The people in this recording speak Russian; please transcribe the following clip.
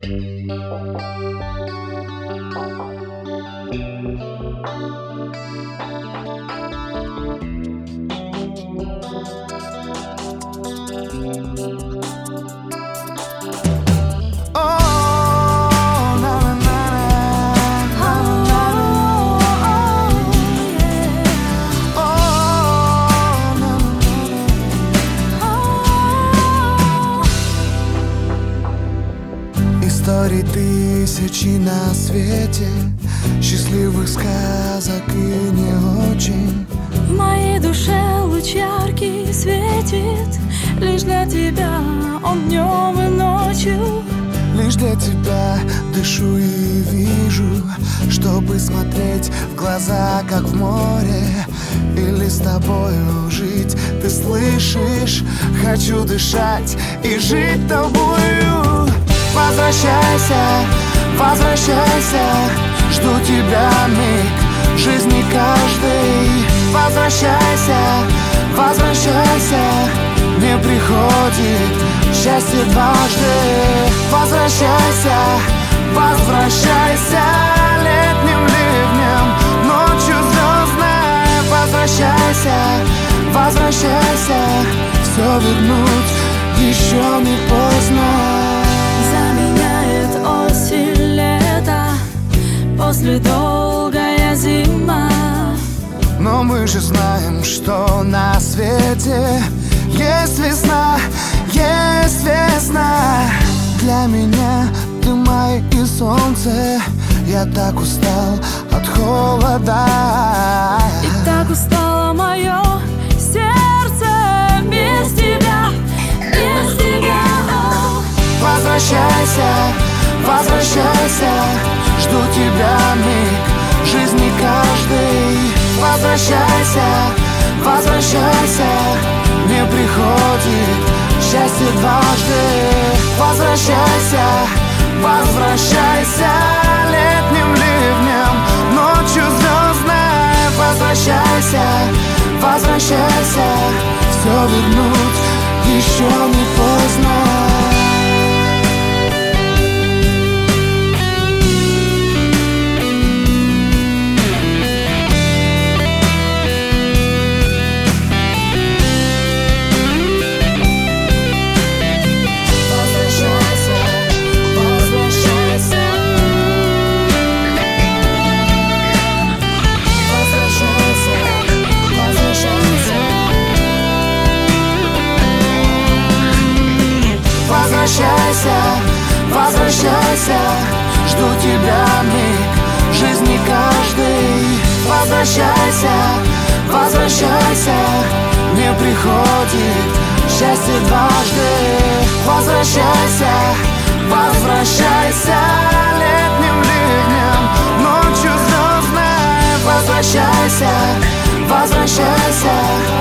Историй тысячи на свете, счастливых сказок и не очень. В моей душе луч яркий светит, лишь для тебя он днем и ночью. Лишь для тебя дышу и вижу, чтобы смотреть в глаза, как в море. Или с тобою жить, ты слышишь? Хочу дышать и жить тобою. Возвращайся, возвращайся, жду тебя миг жизни каждый. Возвращайся, возвращайся, не приходит счастье дважды. Возвращайся, возвращайся, летним ливнем, ночью звездной. Возвращайся, возвращайся, все вернуть еще не поздно. Заменяет осень лето, после долгая зима. Но мы же знаем, что на свете есть весна, есть весна. Для меня ты май и солнце. Я так устал от холода. И так устало мое сердце без тебя, без тебя. Возвращайся, возвращайся, жду тебя миг жизни каждый. Возвращайся, возвращайся, не приходит счастье дважды. Возвращайся, возвращайся, летним ливнем, ночью звездной. Возвращайся, возвращайся, все вернуть еще не поздно. Возвращайся, возвращайся, жду тебя миг жизни каждый. Возвращайся, возвращайся, не приходит счастье дважды. Возвращайся, возвращайся, летним ливнем, ночью звездной. Возвращайся, возвращайся,